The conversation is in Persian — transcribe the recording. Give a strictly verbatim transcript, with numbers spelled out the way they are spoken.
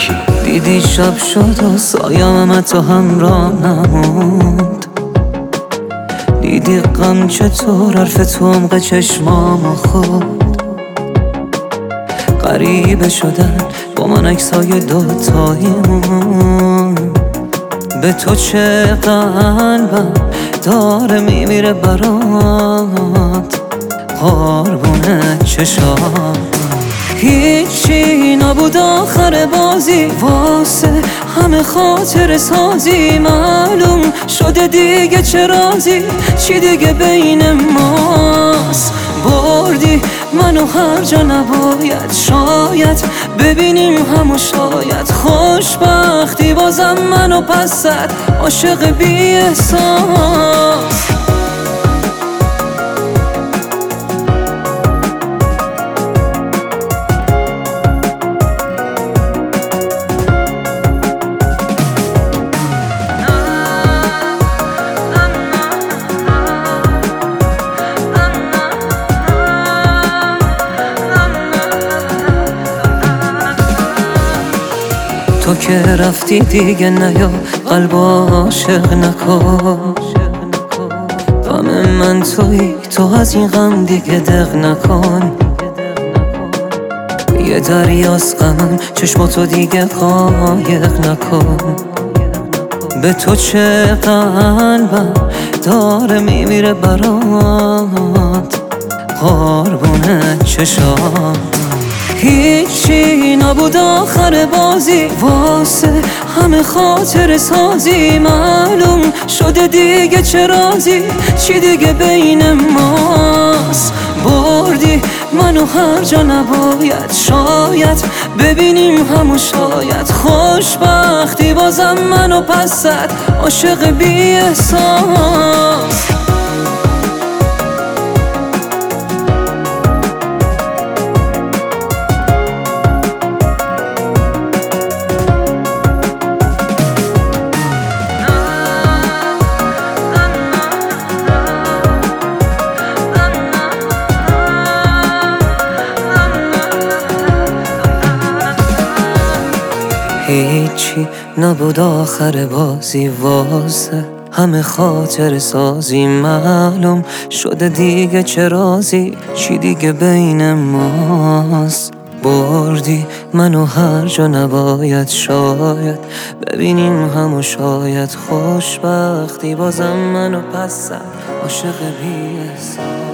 هیچی. دیدی شب شد و سایم تو همراه نموند، دیدی غم چطور حرف تو عمق چشمام خود. غریبه شدن با من عکسای دوتاییمون، به تو چه قلبم داره میمیره برات، قربون چشات. هیچی نبود آخر بازی واسه همه خاطر سازی، معلوم شده دیگه چه رازی، چی دیگه بین ماست. بردی منو هر جا نباید، شاید ببینیم همو شاید خوشبختی بازم منو پس زد، عاشق بی احساس. تو که رفتی دیگه نیا قلب عاشق نکن، غم من تویی تو از این غم دیگه دق نکن. یه دریاست غمم چشماتو دیگه قایق نکن، به تو چه قلبم داره میمیره برات، قربون چشات. هیچی نبود آخر بازی واسه همه خاطر سازی، معلوم شده دیگه چه رازی، چی دیگه بین ماست. بردی منو هر جا نباید، شاید ببینیم همو شاید خوشبختی بازم منو پس زد، عاشق بی احساس. هیچی نبود آخر بازی واسه همه خاطر سازی، معلوم شده دیگه چه رازی، چی دیگه بین ماست. بردی منو هر جا نباید، شاید ببینیم همو شاید خوشبختی بازم منو پس زد، عاشق بی احساس.